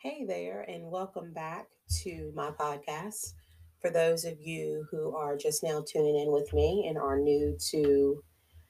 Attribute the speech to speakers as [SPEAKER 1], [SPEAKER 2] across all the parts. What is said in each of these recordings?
[SPEAKER 1] Hey there, and welcome back to my podcast. For those of you who are just now tuning in with me and are new to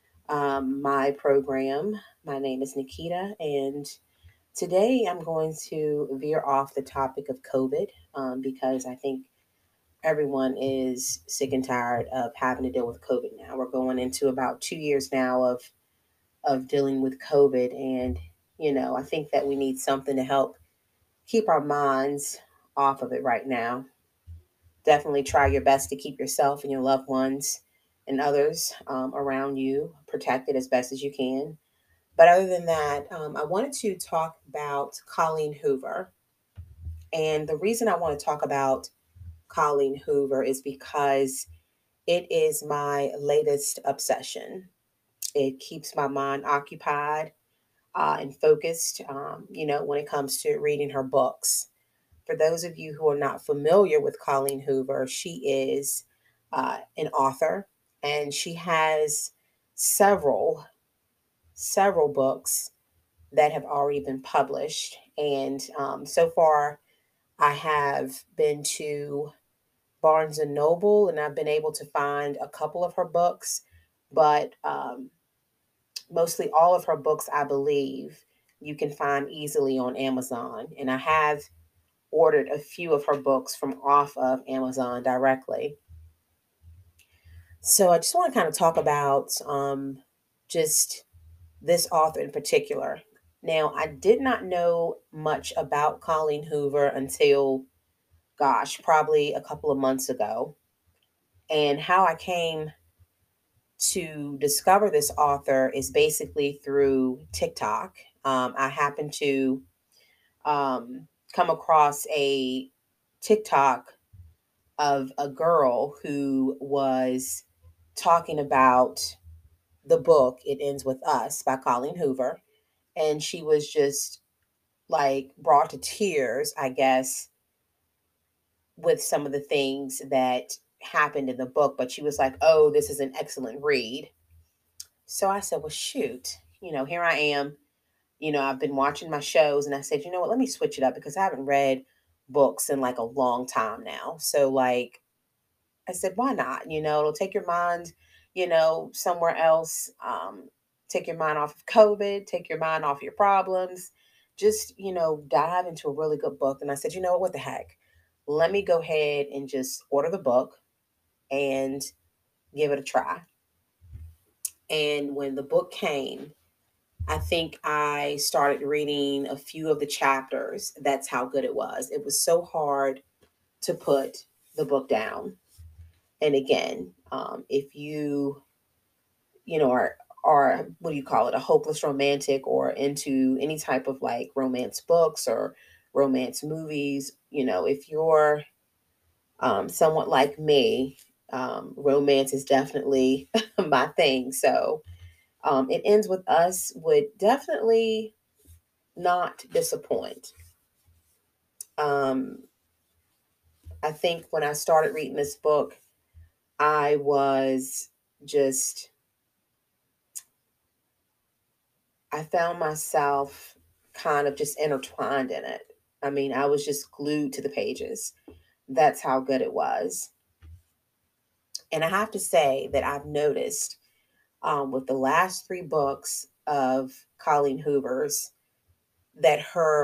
[SPEAKER 1] my program, my name is Nikita, and today I'm going to veer off the topic of COVID because I think everyone is sick and tired of having to deal with COVID now. We're going into about 2 years now of dealing with COVID, and I think that we need something to help keep our minds off of it right now. Definitely try your best to keep yourself and your loved ones and others around you protected as best as you can. But other than that, I wanted to talk about Colleen Hoover. And the reason I want to talk about Colleen Hoover is because it is my latest obsession. It keeps my mind occupied and focused, when it comes to reading her books. For those of you who are not familiar with Colleen Hoover, she is an author and she has several, several books that have already been published. And so far, I have been to Barnes and Noble and I've been able to find a couple of her books, but mostly all of her books, I believe, you can find easily on Amazon. And I have ordered a few of her books from off of Amazon directly. So I just want to kind of talk about just this author in particular. Now, I did not know much about Colleen Hoover until, gosh, probably a couple of months ago. And how I came to discover this author is basically through TikTok. I happened to come across a TikTok of a girl who was talking about the book It Ends With Us by Colleen Hoover. And she was just like brought to tears, I guess, with some of the things that happened in the book. But she was like, oh, this is an excellent read. So I said, well, shoot, here I am. I've been watching my shows and I said, you know what, let me switch it up because I haven't read books in like a long time now. So, like, I said, why not? It'll take your mind, somewhere else. Take your mind off of COVID, take your mind off your problems. Just, dive into a really good book. And I said, you know what the heck? Let me go ahead and just order the book and give it a try. And when the book came, I think I started reading a few of the chapters. That's how good it was. It was so hard to put the book down. And again, if are what do you call it, a hopeless romantic or into any type of like romance books or romance movies, if you're somewhat like me, romance is definitely my thing. So It Ends With Us would definitely not disappoint. Um, I think when I started reading this book, I was just I found myself kind of just intertwined in it. I mean, I was just glued to the pages. That's how good it was. And I have to say that I've noticed with the last three books of Colleen Hoover's that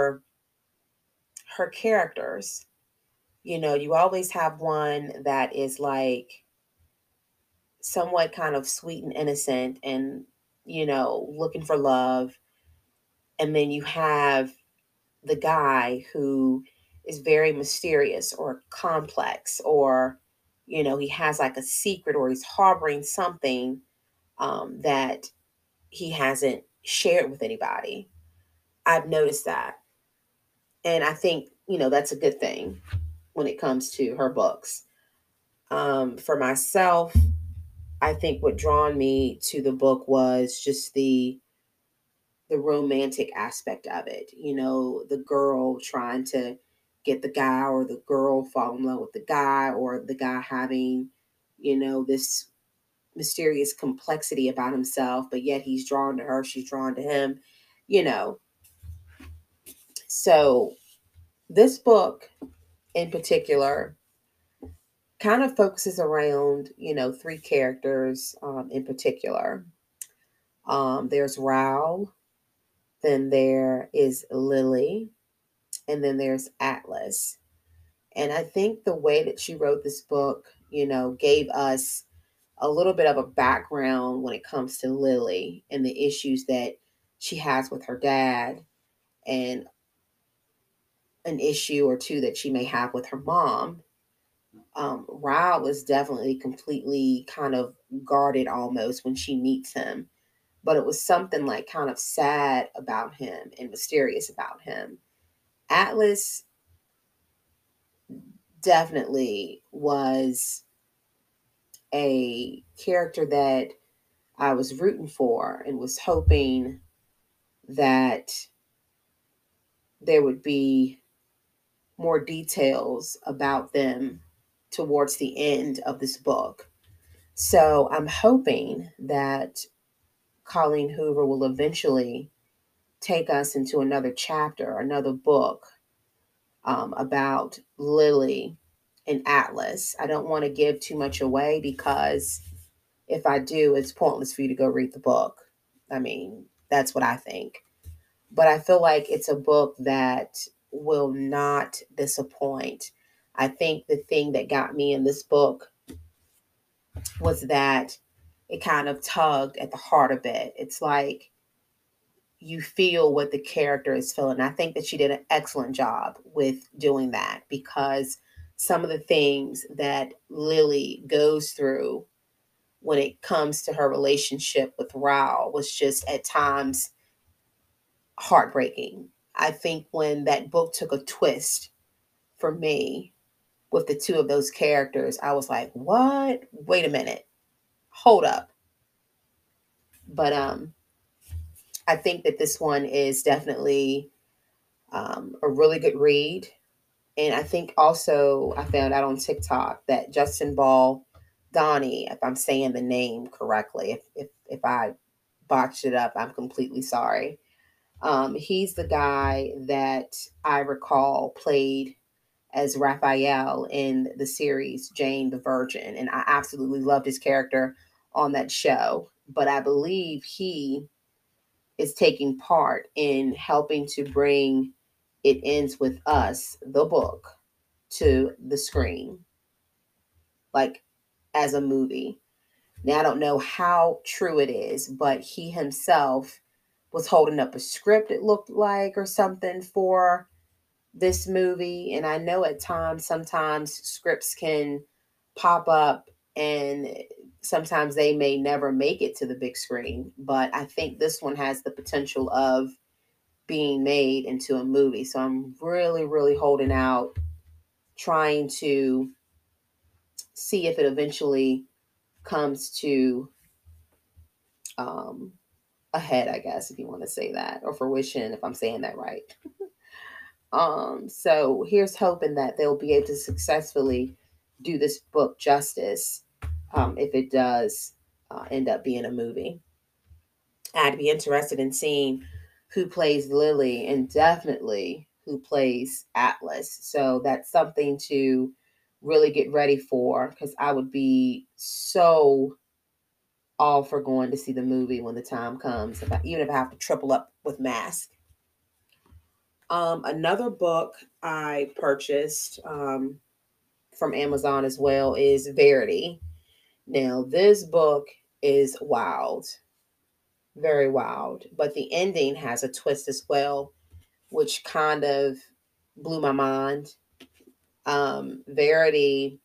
[SPEAKER 1] her characters, you always have one that is like somewhat kind of sweet and innocent and, looking for love. And then you have the guy who is very mysterious or complex or he has like a secret or he's harboring something that he hasn't shared with anybody. I've noticed that, and I think that's a good thing when it comes to her books. For myself, I think what drawn me to the book was just the romantic aspect of it. The girl trying to get the guy, or the girl fall in love with the guy, or the guy having, this mysterious complexity about himself, but yet he's drawn to her, she's drawn to him, you know. So This book in particular kind of focuses around, three characters in particular. There's Raoul, then there is Lily, and then there's Atlas. And I think the way that she wrote this book, gave us a little bit of a background when it comes to Lily and the issues that she has with her dad, and an issue or two that she may have with her mom. Raoul was definitely completely kind of guarded almost when she meets him, but it was something like kind of sad about him and mysterious about him. Atlas definitely was a character that I was rooting for and was hoping that there would be more details about them towards the end of this book. So I'm hoping that Colleen Hoover will eventually take us into another chapter, another book about Lily and Atlas. I don't want to give too much away because if I do, it's pointless for you to go read the book. I mean, that's what I think. But I feel like it's a book that will not disappoint. I think the thing that got me in this book was that it kind of tugged at the heart a bit. It's like you feel what the character is feeling. I think that she did an excellent job with doing that because some of the things that Lily goes through when it comes to her relationship with Raoul was just at times heartbreaking. I think when that book took a twist for me with the two of those characters, I was like, what? Wait a minute. Hold up. But I think that this one is definitely a really good read. And I think also I found out on TikTok that Justin Ball Donnie, if I'm saying the name correctly, if I botched it up, I'm completely sorry. He's the guy that I recall played as Raphael in the series Jane the Virgin, and I absolutely loved his character on that show. But I believe he is taking part in helping to bring It Ends With Us, the book, to the screen, like as a movie. Now, I don't know how true it is, but he himself was holding up a script, it looked like, or something for this movie. And I know at times, sometimes scripts can pop up and sometimes they may never make it to the big screen. But I think this one has the potential of being made into a movie. So I'm really, really holding out, trying to see if it eventually comes to um, ahead, I guess, if you want to say that, or fruition, if I'm saying that right. So here's hoping that they'll be able to successfully do this book justice if it does end up being a movie. I'd be interested in seeing who plays Lily and definitely who plays Atlas. So that's something to really get ready for because I would be so all for going to see the movie when the time comes, even if I have to triple up with Mask. Another book I purchased from Amazon as well is Verity. Now, this book is wild, very wild, but the ending has a twist as well, which kind of blew my mind. Verity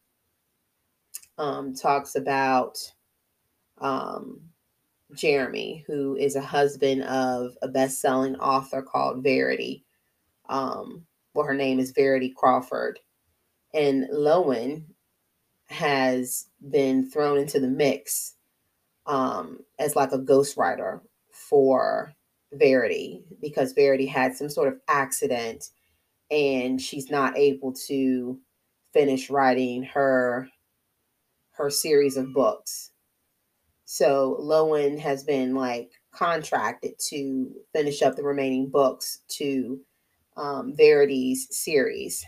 [SPEAKER 1] talks about um, Jeremy, who is a husband of a best selling author called Verity. Well, her name is Verity Crawford. And Lowen has been thrown into the mix as like a ghostwriter for Verity because Verity had some sort of accident and she's not able to finish writing her series of books. So Lowen has been like contracted to finish up the remaining books to Verity's series.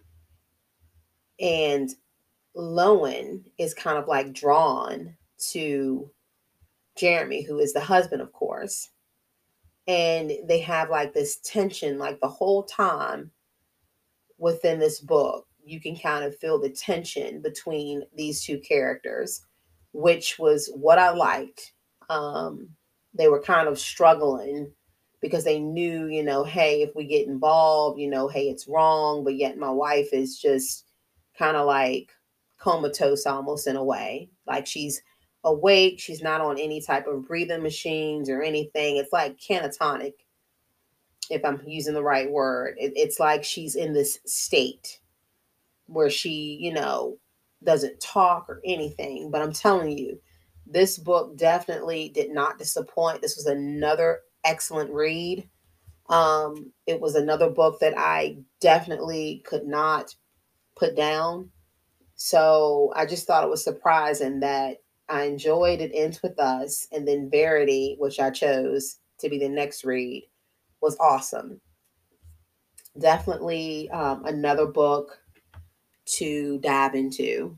[SPEAKER 1] And Lowen is kind of like drawn to Jeremy, who is the husband, of course. And they have like this tension, like the whole time within this book. You can kind of feel the tension between these two characters, which was what I liked. Um, they were kind of struggling because they knew, hey, if we get involved, hey, it's wrong. But yet my wife is just kind of like comatose almost in a way. Like she's awake. She's not on any type of breathing machines or anything. It's like catatonic, if I'm using the right word. It's like she's in this state where she, doesn't talk or anything. But I'm telling you, this book definitely did not disappoint. This was another excellent read. It was another book that I definitely could not put down. So I just thought it was surprising that I enjoyed It Ends With Us, and then Verity, which I chose to be the next read, was awesome. Definitely another book to dive into.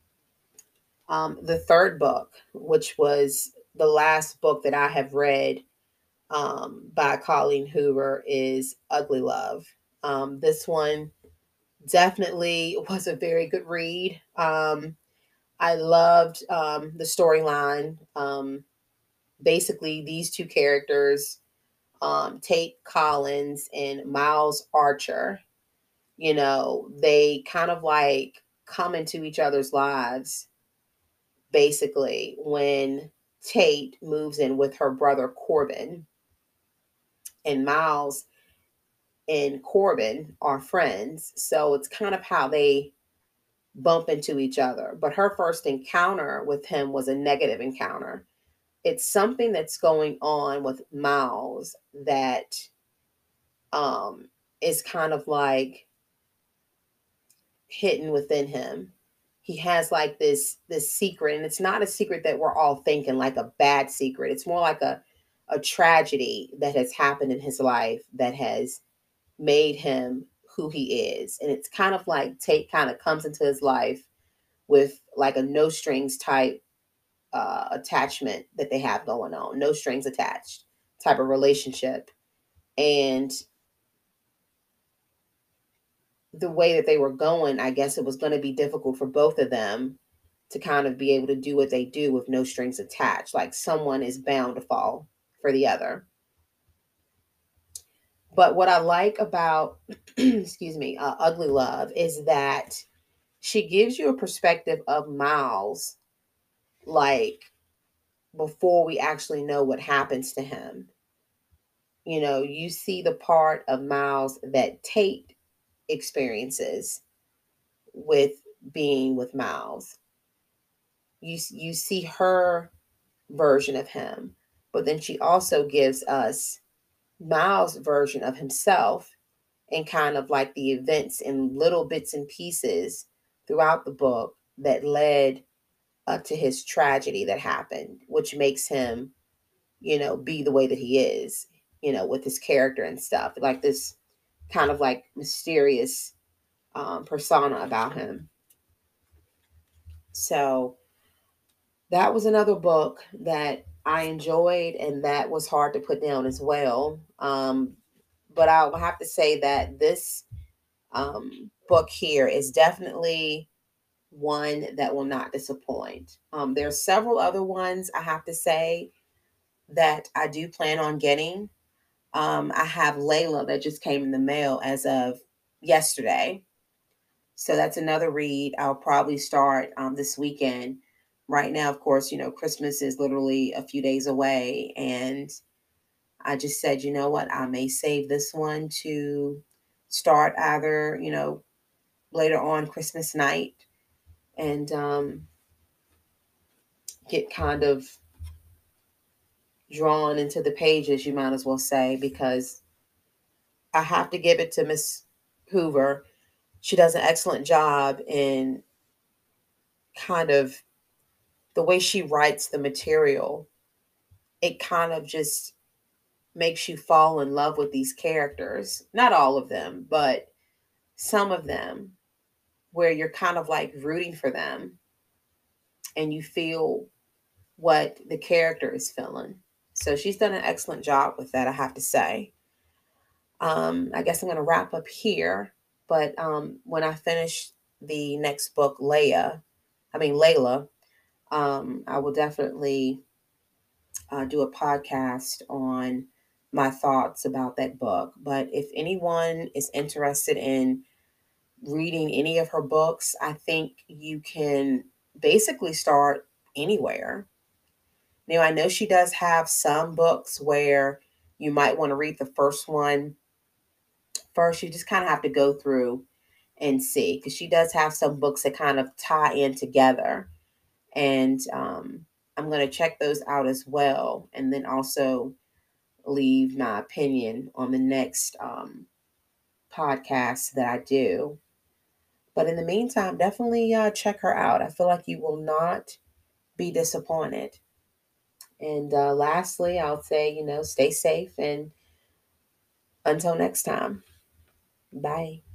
[SPEAKER 1] The third book, which was the last book that I have read by Colleen Hoover, is Ugly Love. This one definitely was a very good read. I loved the storyline. Basically, these two characters, Tate Collins and Miles Archer, they kind of like come into each other's lives basically when Tate moves in with her brother Corbin. And Miles and Corbin are friends. So it's kind of how they bump into each other. But her first encounter with him was a negative encounter. It's something that's going on with Miles that um, is kind of like hidden within him. He has like this secret, and it's not a secret that we're all thinking like a bad secret. It's more like a tragedy that has happened in his life that has made him who he is. And it's kind of like Tate kind of comes into his life with like a no strings type attachment that they have going on, no strings attached type of relationship. And the way that they were going, I guess it was going to be difficult for both of them to kind of be able to do what they do with no strings attached. Like someone is bound to fall for the other. But what I like about, excuse me, Ugly Love is that she gives you a perspective of Miles, like before we actually know what happens to him. You see the part of Miles that Tate experiences with being with Miles. You see her version of him, but then she also gives us Miles' version of himself and kind of like the events in little bits and pieces throughout the book that led up to his tragedy that happened, which makes him, be the way that he is, with his character and stuff, like this kind of like mysterious persona about him. So that was another book that I enjoyed and that was hard to put down as well. But I'll have to say that this book here is definitely one that will not disappoint. There are several other ones I have to say that I do plan on getting. I have Layla that just came in the mail as of yesterday. So that's another read I'll probably start this weekend. Right now, of course, Christmas is literally a few days away. And I just said, you know what, I may save this one to start either, later on Christmas night and get kind of drawn into the pages, you might as well say, because I have to give it to Miss Hoover. She does an excellent job in kind of the way she writes the material. It kind of just makes you fall in love with these characters. Not all of them, but some of them, where you're kind of like rooting for them and you feel what the character is feeling. So she's done an excellent job with that, I have to say. I guess I'm going to wrap up here, but when I finish the next book, Layla, I will definitely do a podcast on my thoughts about that book. But if anyone is interested in reading any of her books, I think you can basically start anywhere. Now, I know she does have some books where you might want to read the first one first. You just kind of have to go through and see, because she does have some books that kind of tie in together. And I'm going to check those out as well. And then also leave my opinion on the next podcast that I do. But in the meantime, definitely check her out. I feel like you will not be disappointed. And lastly, I'll say, stay safe, and until next time, bye.